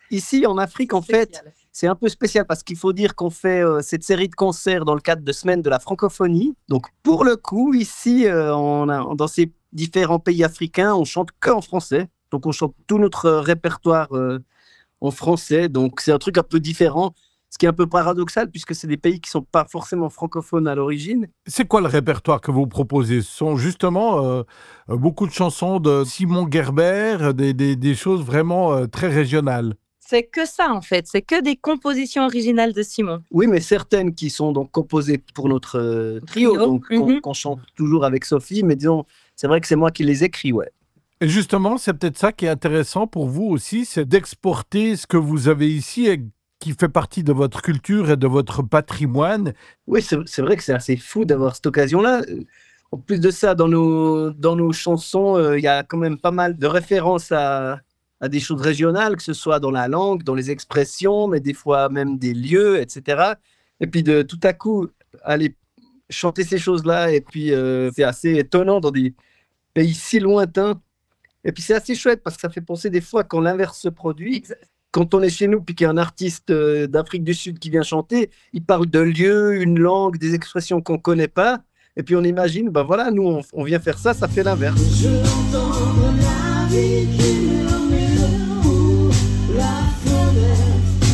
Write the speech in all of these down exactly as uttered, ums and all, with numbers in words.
Ici, en Afrique, en fait, c'est un peu spécial parce qu'il faut dire qu'on fait euh, cette série de concerts dans le cadre de Semaines de la francophonie. Donc, pour le coup, ici, euh, on a, dans ces différents pays africains, on chante que en français. Donc, on chante tout notre euh, répertoire euh, en français. Donc, c'est un truc un peu différent, ce qui est un peu paradoxal puisque c'est des pays qui sont pas forcément francophones à l'origine. C'est quoi le répertoire que vous proposez? Ce sont justement euh, euh, beaucoup de chansons de Simon Gerber, des, des, des choses vraiment euh, très régionales. C'est que ça, en fait. C'est que des compositions originales de Simon. Oui, mais certaines qui sont donc composées pour notre euh, trio, Trio. donc Mhm. qu'on qu'on chante toujours avec Sophie. Mais disons, c'est vrai que c'est moi qui les écris, ouais. Et justement, c'est peut-être ça qui est intéressant pour vous aussi, c'est d'exporter ce que vous avez ici et qui fait partie de votre culture et de votre patrimoine. Oui, c'est c'est vrai que c'est assez fou d'avoir cette occasion-là. Euh, En plus de ça, dans nos, dans nos chansons, euh, il y a quand même pas mal de références à, à des choses régionales, que ce soit dans la langue, dans les expressions, mais des fois même des lieux, et cetera. Et puis de tout à coup aller chanter ces choses-là, et puis euh, c'est assez étonnant dans des pays si lointains. Et puis c'est assez chouette parce que ça fait penser des fois quand l'inverse se produit. Quand on est chez nous, puis qu'il y a un artiste euh, d'Afrique du Sud qui vient chanter, il parle de lieux, une langue, des expressions qu'on ne connaît pas. Et puis on imagine, ben voilà, nous on, on vient faire ça, ça fait l'inverse. Je l'entends dans la vie qui murmure pour la fenêtre.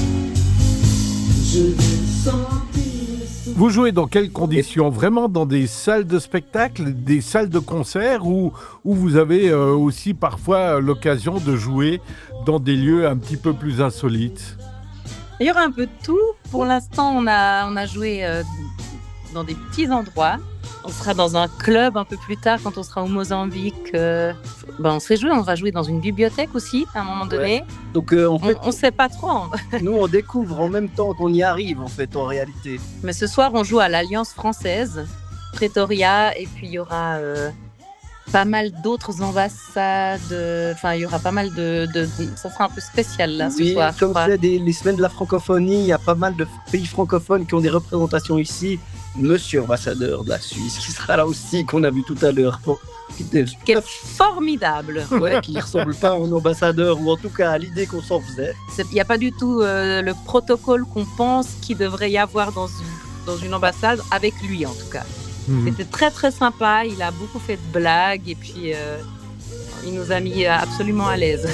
Je vais sentir. Vous jouez dans quelles conditions? Vraiment dans des salles de spectacle, des salles de concert, ou, ou vous avez euh, aussi parfois l'occasion de jouer dans des lieux un petit peu plus insolites? Il y aura un peu de tout. Pour l'instant, on a, on a joué euh, dans des petits endroits. On sera dans un club un peu plus tard quand on sera au Mozambique. Euh, ben on serait joué, on va jouer dans une bibliothèque aussi à un moment donné. Ouais. Donc euh, en fait, On ne sait pas trop. nous on découvre en même temps qu'on y arrive en fait en réalité. Mais ce soir, on joue à l'Alliance française, Pretoria, et puis il y aura euh, pas mal d'autres ambassades. Enfin, il y aura pas mal de, de, de... Ça sera un peu spécial là ce Oui, soir. je comme crois. c'est des, les semaines de la francophonie, il y a pas mal de pays francophones qui ont des représentations ici. Monsieur ambassadeur de la Suisse qui sera là aussi, qu'on a vu tout à l'heure. Bon, qui était- Qui est formidable. ouais, qui ressemble pas à un ambassadeur, ou en tout cas à l'idée qu'on s'en faisait. Il n'y a pas du tout euh, le protocole qu'on pense qu'il devrait y avoir dans une, dans une ambassade, avec lui en tout cas. Mhm. C'était très très sympa, il a beaucoup fait de blagues et puis euh, il nous a mis absolument à l'aise.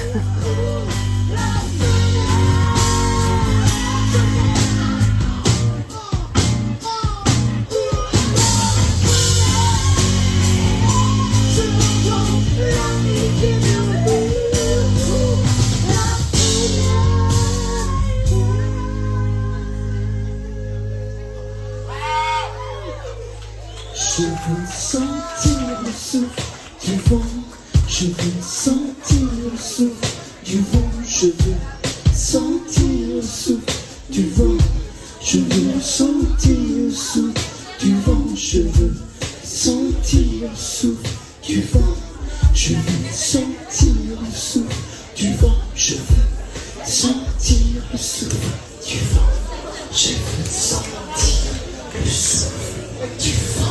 Je l'entends la vie qui murmure pour la fenêtre. Je veux sentir le souffle du vent. Je veux sentir le souffle du vent. Je veux sentir le souffle du vent. Je veux sentir le souffle du vent. Je veux sentir le souffle du vent. Je veux sentir le souffle du vent. Je veux sentir le souffle du vent. Je veux sentir le souffle du vent.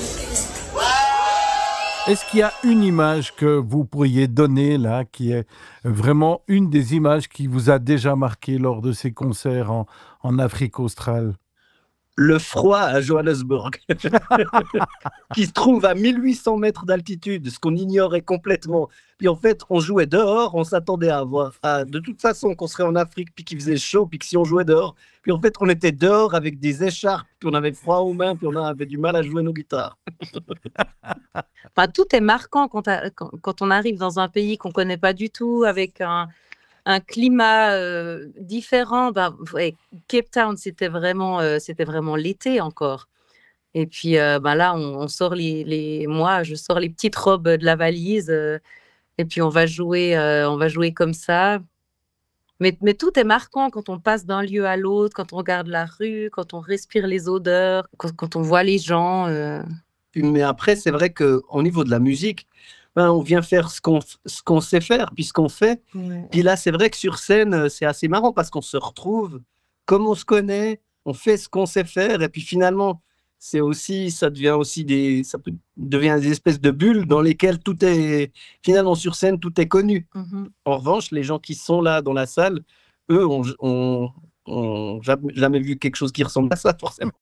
Est-ce qu'il y a une image que vous pourriez donner là, qui est vraiment une des images qui vous a déjà marqué lors de ces concerts en, en Afrique australe? Le froid à Johannesburg, qui se trouve à mille huit cents mètres d'altitude, ce qu'on ignorait complètement. Puis en fait, on jouait dehors, on s'attendait à voir, à, de toute façon, qu'on serait en Afrique, puis qu'il faisait chaud, puis que si on jouait dehors. Puis en fait, on était dehors avec des écharpes, puis on avait froid aux mains, puis on avait du mal à jouer nos guitares. Enfin, tout est marquant quand, à- quand, quand on arrive dans un pays qu'on ne connaît pas du tout, avec un, un climat euh, différent. Ben, ouais, Cape Town, c'était vraiment, euh, c'était vraiment l'été encore. Et puis euh, ben là, on, on sort les, les, moi, je sors les petites robes de la valise, euh, et puis on va jouer, euh, on va jouer comme ça. Mais, mais tout est marquant quand on passe d'un lieu à l'autre, quand on regarde la rue, quand on respire les odeurs, quand, quand on voit les gens. euh. Puis, mais après, c'est vrai qu'au niveau de la musique, ben, on vient faire ce qu'on, ce qu'on sait faire, puis ce qu'on fait. Puis là, c'est vrai que sur scène, euh, c'est assez marrant parce qu'on se retrouve comme on se connaît, on fait ce qu'on sait faire, et puis finalement, c'est aussi, ça devient aussi des, ça peut, devient des espèces de bulles dans lesquelles tout est, finalement sur scène, tout est connu. Mhm. En revanche, les gens qui sont là dans la salle, eux ont, ont, ont jamais, jamais vu quelque chose qui ressemble à ça, forcément.